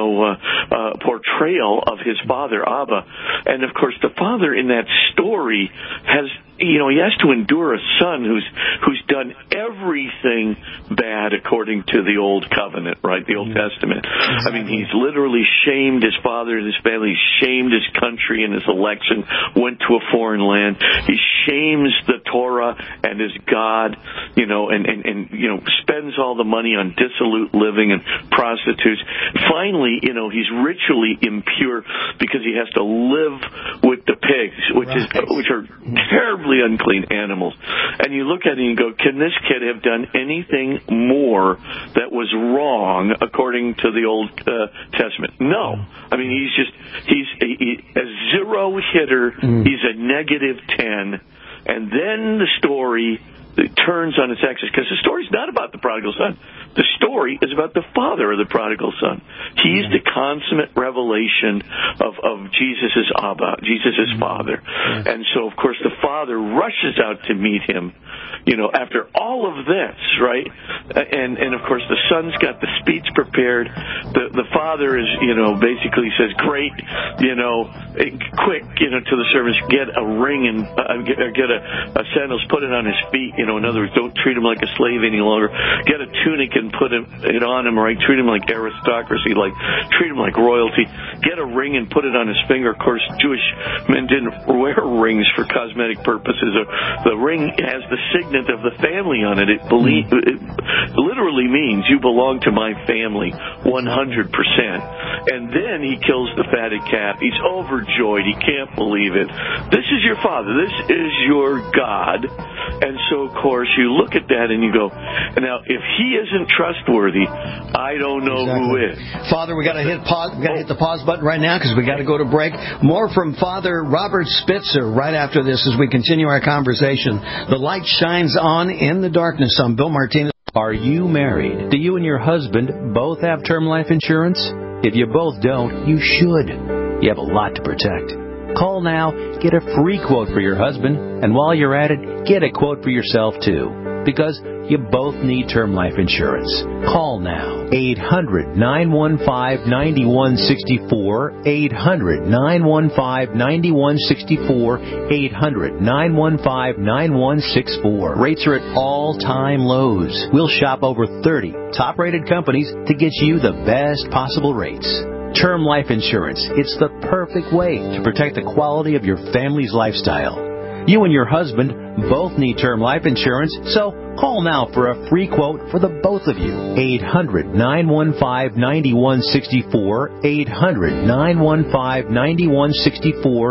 portrayal of his father, Abba. And of course, the father in that story has, he has to endure a son who's done everything bad according to the Old Covenant, right? The Old Testament. I mean, he's literally shamed his father and his family, shamed his country and his election, went to a foreign land. He shames the Torah and his God, and spends all the money on dissolute living and prostitutes. Finally, he's ritually impure because he has to live with the pigs, which are terribly unclean animals. And you look at it and you go, can this kid have done anything more that was wrong according to the Old Testament? No. I mean, he's a zero hitter. He's a -10. And then the story turns on its axis, because the story's not about the prodigal son. The story is about the father of the prodigal son. He's the consummate revelation of Jesus' Abba, Jesus' father. And so, of course, the father rushes out to meet him, after all of this, right? And of course, the son's got the speech prepared. The father is, basically says, great, quick, to the servants, get a ring and get a sandals, put it on his feet, in other words, don't treat him like a slave any longer. Get a tunic and put it on him, right? Treat him like aristocracy, treat him like royalty. Get a ring and put it on his finger. Of course, Jewish men didn't wear rings for cosmetic purposes. The ring has the signet of the family on it. It literally means you belong to my family 100%. And then he kills the fatted calf. He's overjoyed. He can't believe it. This is your father. This is your God. And so, of course, you look at that and you go, now, if he isn't trustworthy, I don't know who is. Father, we got to hit pause. We got to hit the pause button right now because we got to go to break. More from Father Robert Spitzer right after this as we continue our conversation. The light shines on in the darkness. I'm Bill Martinez. Are you married? Do you and your husband both have term life insurance? If you both don't, you should. You have a lot to protect. Call now, get a free quote for your husband, and while you're at it, get a quote for yourself too. Because you both need term life insurance. Call now. 800-915-9164. 800-915-9164. 800-915-9164. Rates are at all-time lows. We'll shop over 30 top-rated companies to get you the best possible rates. Term life insurance. It's the perfect way to protect the quality of your family's lifestyle. You and your husband both need term life insurance, so call now for a free quote for the both of you. 800-915-9164. 800-915-9164.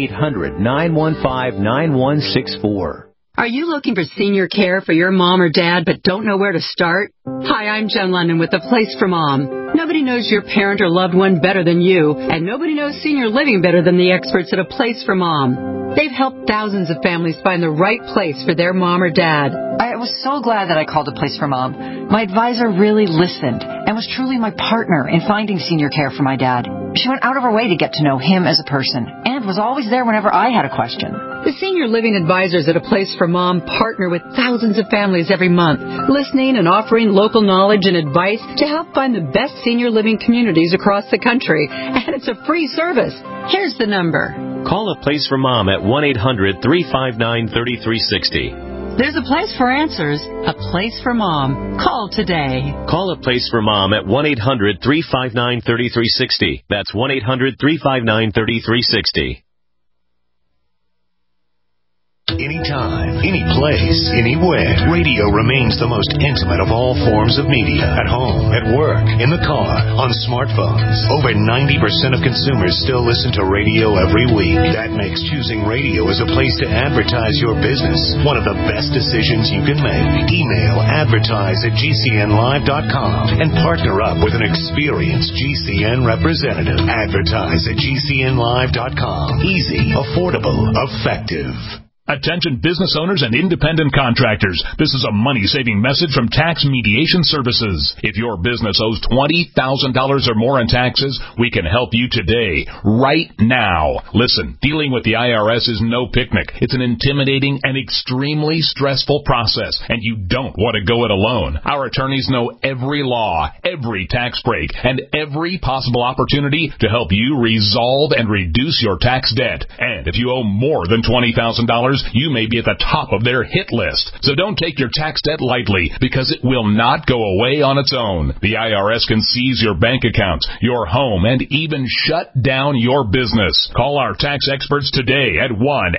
800-915-9164. Are you looking for senior care for your mom or dad but don't know where to start? Hi, I'm Jen London with A Place for Mom. Nobody knows your parent or loved one better than you, and nobody knows senior living better than the experts at A Place for Mom. They've helped thousands of families find the right place for their mom or dad. I was so glad that I called A Place for Mom. My advisor really listened and was truly my partner in finding senior care for my dad. She went out of her way to get to know him as a person and was always there whenever I had a question. The senior living advisors at A Place for Mom partner with thousands of families every month, listening and offering local knowledge and advice to help find the best senior living communities across the country. And it's a free service. Here's the number. Call A Place for Mom at 1-800-359-3360. There's a place for answers, A Place for Mom. Call today. Call A Place for Mom at 1-800-359-3360. That's 1-800-359-3360. Anytime, any place, anywhere. Radio remains the most intimate of all forms of media. At home, at work, in the car, on smartphones. Over 90% of consumers still listen to radio every week. That makes choosing radio as a place to advertise your business one of the best decisions you can make. Email advertise@gcnlive.com and partner up with an experienced GCN representative. Advertise@gcnlive.com. Easy, affordable, effective. Attention business owners and independent contractors. This is a money-saving message from Tax Mediation Services. If your business owes $20,000 or more in taxes, we can help you today, right now. Listen, dealing with the IRS is no picnic. It's an intimidating and extremely stressful process, and you don't want to go it alone. Our attorneys know every law, every tax break, and every possible opportunity to help you resolve and reduce your tax debt. And if you owe more than $20,000, you may be at the top of their hit list. So don't take your tax debt lightly, because it will not go away on its own. The IRS can seize your bank accounts, your home, and even shut down your business. Call our tax experts today at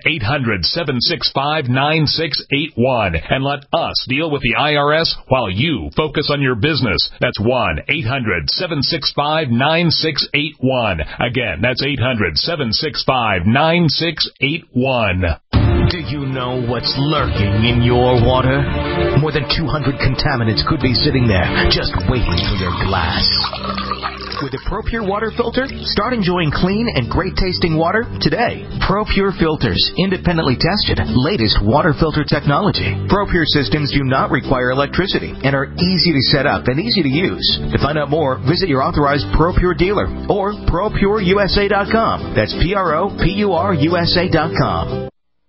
1-800-765-9681 and let us deal with the IRS while you focus on your business. That's 1-800-765-9681. Again, that's 800-765-9681. Do you know what's lurking in your water? More than 200 contaminants could be sitting there, just waiting for your glass. With a ProPure water filter, start enjoying clean and great-tasting water today. ProPure filters, independently tested, latest water filter technology. ProPure systems do not require electricity and are easy to set up and easy to use. To find out more, visit your authorized ProPure dealer or ProPureUSA.com. That's ProPureUSA.com.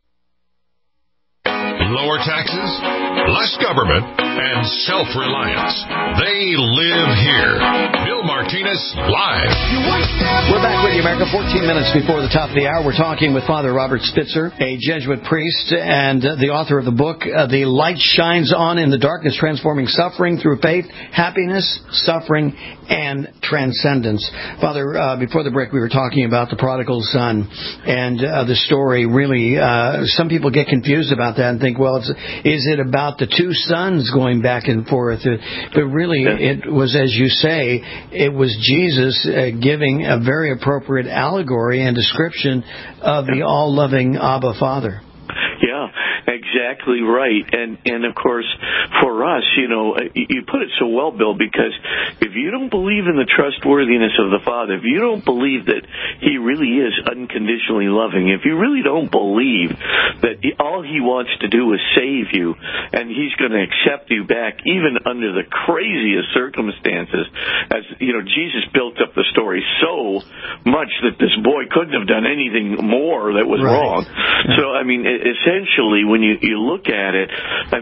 Lower taxes, less government, and self-reliance. They live here. Bill Martinez, live. We're back with you, America. 14 minutes before the top of the hour. We're talking with Father Robert Spitzer, a Jesuit priest and the author of the book, The Light Shines On in the Darkness, Transforming Suffering Through Faith, Happiness, Suffering, and Transcendence. Father, before the break, we were talking about the prodigal son and the story. Really, some people get confused about that and think, well, is it about the two sons going back and forth? But really, it was, as you say, it was Jesus giving a very appropriate allegory and description of the all-loving Abba Father. Yeah, exactly right. And of course, for us, you put it so well, Bill, because if you don't believe in the trustworthiness of the Father, if you don't believe that He really is unconditionally loving, if you really don't believe that all He wants to do is save you and He's going to accept you back even under the craziest circumstances, as Jesus built up the story so much that this boy couldn't have done anything more that was wrong. So, essentially, when you look at it,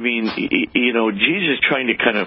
Jesus trying to kind of,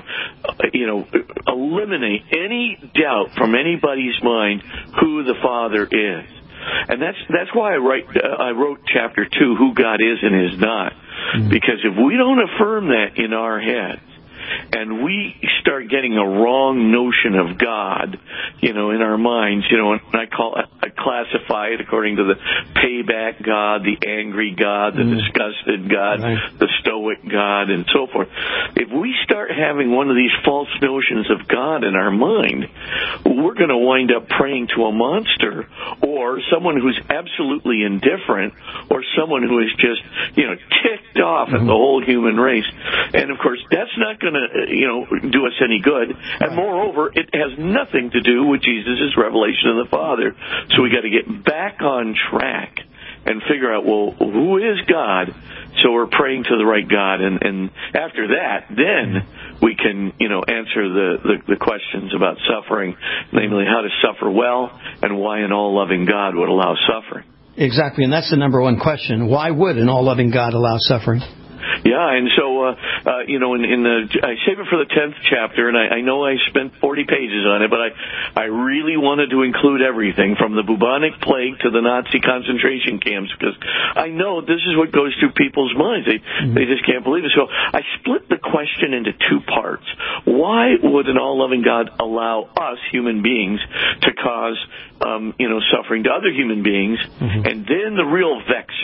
eliminate any doubt from anybody's mind who the Father is. And that's why I wrote chapter 2, Who God Is and Is Not. Because if we don't affirm that in our heads, and we start getting a wrong notion of God, in our minds, and I classify it according to the payback God, the angry God, the disgusted God, the stoic God, and so forth. If we start having one of these false notions of God in our mind, we're going to wind up praying to a monster or someone who's absolutely indifferent or someone who is just, ticked off at the whole human race. And, of course, that's not going to, do us any good. And moreover, it has nothing to do with Jesus' revelation of the Father. So we got to get back on track and figure out, well, who is God? So we're praying to the right God. And after that, then we can, answer the questions about suffering, namely how to suffer well and why an all-loving God would allow suffering. Exactly, and that's the number one question. Why would an all-loving God allow suffering? Yeah, and so, I save it for the 10th chapter, and I know I spent 40 pages on it, but I really wanted to include everything from the bubonic plague to the Nazi concentration camps, because I know this is what goes through people's minds. They just can't believe it. So I split the question into two parts. Why would an all-loving God allow us, human beings, to cause, suffering to other human beings? And then the real vexer.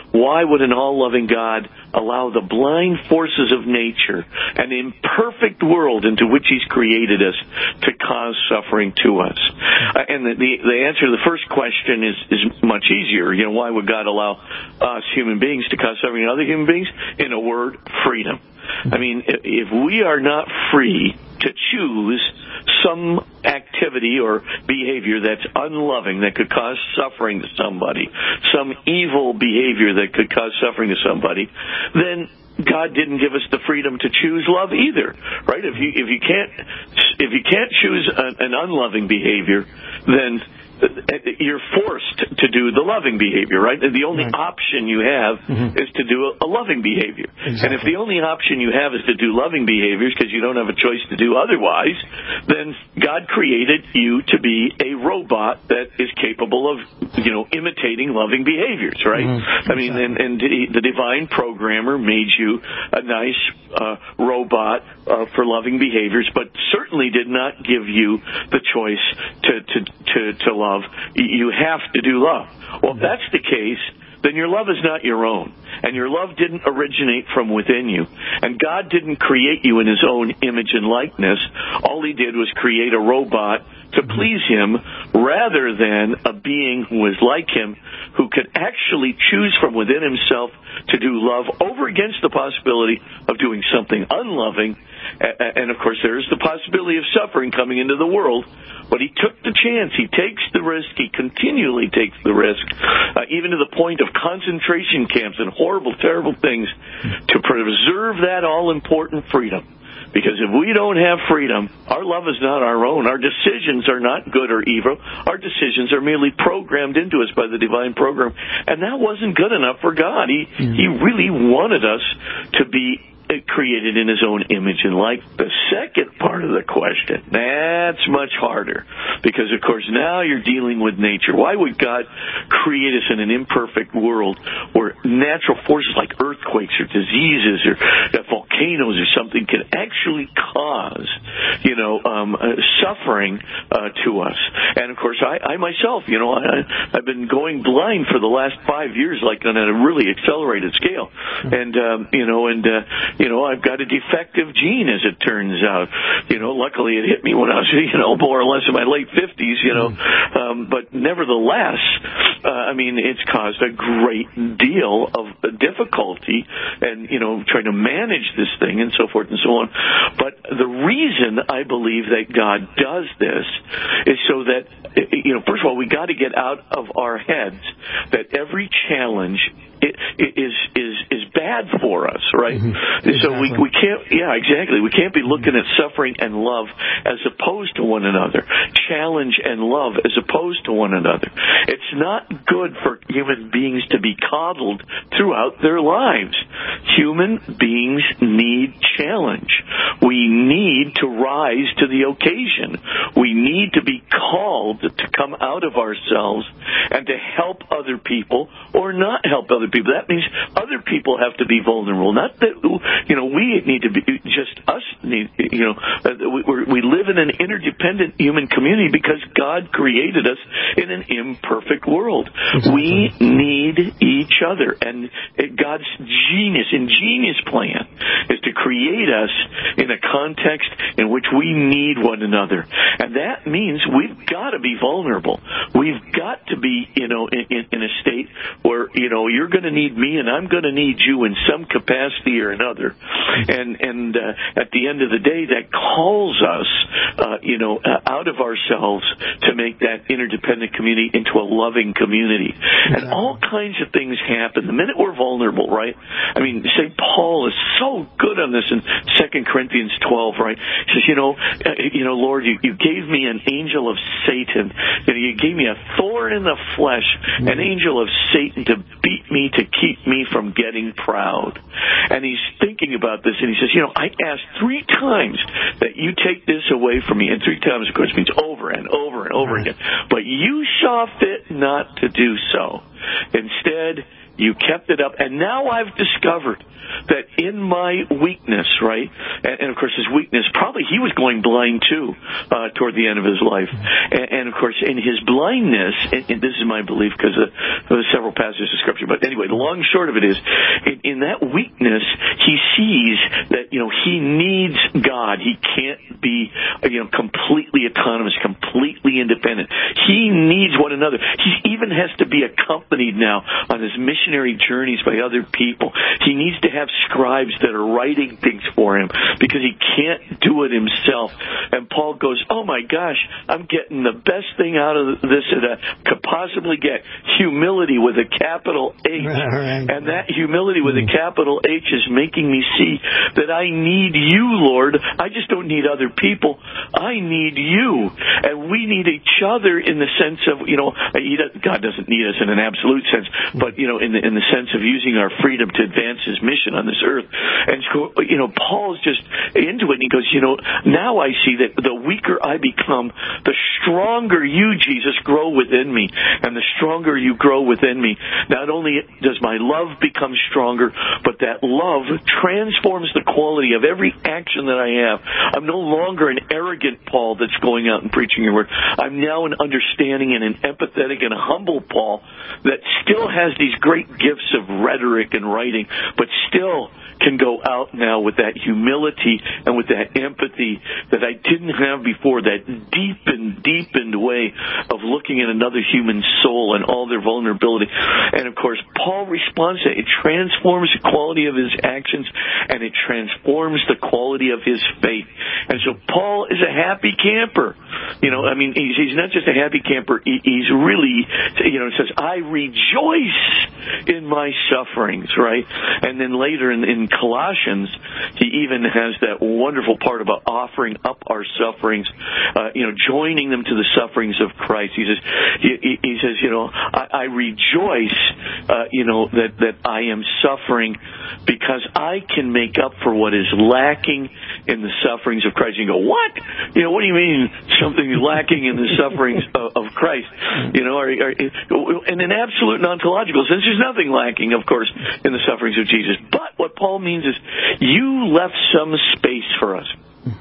why would an all-loving God allow the blind forces of nature, an imperfect world into which He's created us, to cause suffering to us? And the answer to the first question is much easier. Why would God allow us human beings to cause suffering to other human beings? In a word, freedom. I mean, if we are not free to choose some activity or behavior that's unloving, that could cause suffering to somebody, some evil behavior that could cause suffering to somebody, then God didn't give us the freedom to choose love either, right? If you can't choose an unloving behavior, then you're forced to do the loving behavior, right? The only option you have is to do a loving behavior. Exactly. And if the only option you have is to do loving behaviors because you don't have a choice to do otherwise, then God created you to be a robot that is capable of, imitating loving behaviors, right? I mean, and the divine programmer made you a nice robot for loving behaviors, but certainly did not give you the choice to love. You have to do love. Well, if that's the case, then your love is not your own. And your love didn't originate from within you. And God didn't create you in His own image and likeness. All He did was create a robot to please Him rather than a being who was like Him, who could actually choose from within himself to do love over against the possibility of doing something unloving. And, of course, there is the possibility of suffering coming into the world. But He took the chance. He takes the risk. He continually takes the risk, even to the point of concentration camps and horrible, terrible things, to preserve that all-important freedom. Because if we don't have freedom, our love is not our own. Our decisions are not good or evil. Our decisions are merely programmed into us by the divine program. And that wasn't good enough for God. He really wanted us to be created in His own image and likeness. The second part of the question, that's much harder, because of course now you're dealing with nature. Why would God create us in an imperfect world where natural forces like earthquakes or diseases or volcanoes or something can actually cause, suffering to us? And of course, I myself, I've been going blind for the last 5 years, like on a really accelerated scale, and I've got a defective gene, as it turns out. Luckily it hit me when I was, more or less in my late 50s, but nevertheless, it's caused a great deal of difficulty and, trying to manage this thing and so forth and so on. But the reason I believe that God does this is so that, first of all, we got to get out of our heads that every challenge is bad for us, right? Exactly. So we can't, exactly. We can't be looking at suffering and love as opposed to one another. Challenge and love as opposed to one another. It's not good for human beings to be coddled throughout their lives. Human beings need challenge. We need to rise to the occasion. We need to be called to come out of ourselves and to help other people or not help other people. That means other people have to be vulnerable. Not that, we need to be, just us need, we live in an interdependent human community because God created us in an imperfect world. Exactly. We need each other. And God's ingenious plan is to create us in a context in which we need one another. And that means we've got to be vulnerable. We've got to be, in a state where, you're going to need me and I'm going to need you in some capacity or another. And at the end of the day, that calls us, out of ourselves to make that interdependent community into a loving community. Exactly. And all kinds of things happen the minute we're vulnerable, right? St. Paul is so good on this in 2 Corinthians 12, right? He says, Lord, you gave me an angel of Satan. You gave me a thorn in the flesh, an angel of Satan to beat me, to keep me from getting proud. And he's thinking about this, and he says, I asked 3 times that you take this away from me. And 3 times, of course, means over and over and over again. But you saw fit not to do so. Instead, you kept it up. And now I've discovered that in my weakness, right, and of course his weakness, probably he was going blind too toward the end of his life. And of course in his blindness, and this is my belief because there's several passages of Scripture, but anyway, the long and short of it is, in that weakness, he sees that, he needs God. He can't be, completely autonomous, completely independent. He needs one another. He even has to be accompanied now on his missionary journeys by other people. He needs to have scribes that are writing things for him because he can't do it himself. And Paul goes, oh my gosh, I'm getting the best thing out of this that I could possibly get. Humility with a capital H. And that humility with a capital H is making me see that I need you, Lord. I just don't need other people. I need you. And we need each other in the sense of, God doesn't need us in an absolute sense, but, in the sense of using our freedom to advance his mission on this earth. And so, Paul's just into it, and he goes, now I see that the weaker I become, the stronger you, Jesus, grow within me. And the stronger you grow within me, not only does my love become stronger, but that love transforms the quality of every action that I have. I'm no longer an arrogant Paul that's going out and preaching your word. I'm now an understanding and an empathetic and a humble Paul that still has these great gifts of rhetoric and writing, but still can go out now with that humility and with that empathy that I didn't have before, that deepened way of looking at another human soul and all their vulnerability. And of course, Paul responds to it. It transforms the quality of his actions, and it transforms the quality of his faith. And so Paul is a happy camper. He's not just a happy camper. He's really, it says, I rejoice in my sufferings, right? And then later in Colossians, he even has that wonderful part about offering up our sufferings, joining them to the sufferings of Christ. He says, I rejoice, that I am suffering because I can make up for what is lacking in the sufferings of Christ. You go, what? What do you mean something lacking in the sufferings of Christ? In an absolute non-ontological sense, there's nothing lacking, of course, in the sufferings of Jesus. But what Paul means is you left some space for us.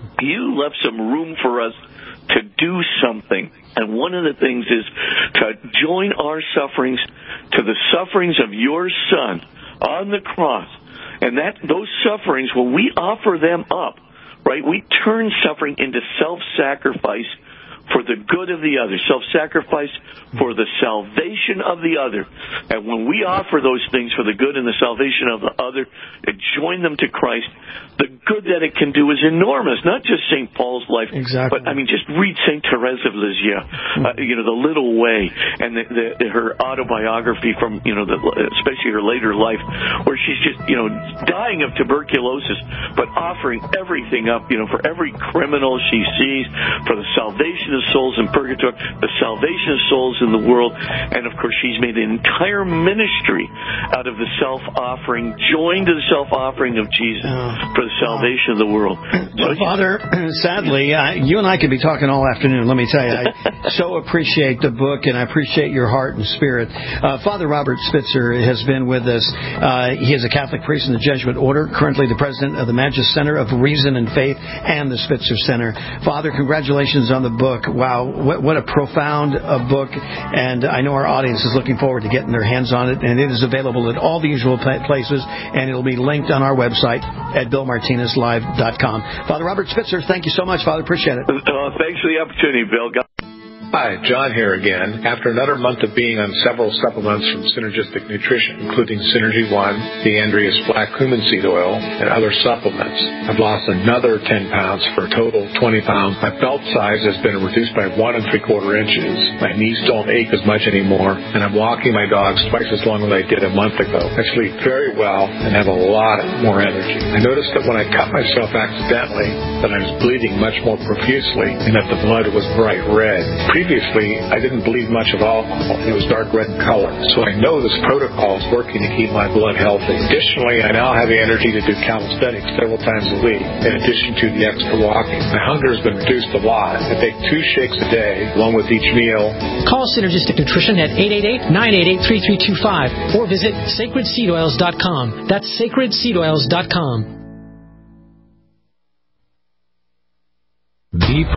You left some room for us to do something. And one of the things is to join our sufferings to the sufferings of your Son on the cross. And those sufferings, when we offer them up, right, we turn suffering into self-sacrifice for the good of the other, self-sacrifice for the salvation of the other. And when we offer those things for the good and the salvation of the other and join them to Christ, the good that it can do is enormous. Not just St. Paul's life, but just read St. Therese of Lisieux, The Little Way, and her autobiography from, especially her later life, where she's just, dying of tuberculosis, but offering everything up, for every criminal she sees, for the salvation of souls in purgatory, the salvation of souls in the world, and of course she's made an entire ministry out of the self-offering, joined to the self-offering of Jesus for the salvation of the world. Well, Father, sadly, you and I could be talking all afternoon. Let me tell you, I so appreciate the book, and I appreciate your heart and spirit. Father Robert Spitzer has been with us. He is a Catholic priest in the Jesuit order, currently the president of the Magis Center of Reason and Faith and the Spitzer Center. Father, congratulations on the book. Wow, what a profound book, and I know our audience is looking forward to getting their hands on it, and it is available at all the usual places, and it'll be linked on our website at BillMartinezLive.com. Father Robert Spitzer, thank you so much, Father. Appreciate it. Thanks for the opportunity, Bill. Hi, John here again. After another month of being on several supplements from Synergistic Nutrition, including Synergy 1, the Andreas Black Cumin Seed Oil, and other supplements, I've lost another 10 pounds for a total of 20 pounds. My belt size has been reduced by 1 3/4 inches. My knees don't ache as much anymore, and I'm walking my dogs twice as long as I did a month ago. I sleep very well and have a lot more energy. I noticed that when I cut myself accidentally, that I was bleeding much more profusely and that the blood was bright red. previously, I didn't believe much of alcohol. It was dark red in color. So I know this protocol is working to keep my blood healthy. Additionally, I now have the energy to do calisthenics several times a week, in addition to the extra walking. My hunger has been reduced a lot. I take 2 shakes a day, along with each meal. Call Synergistic Nutrition at 888-988-3325 or visit sacredseedoils.com. That's sacredseedoils.com.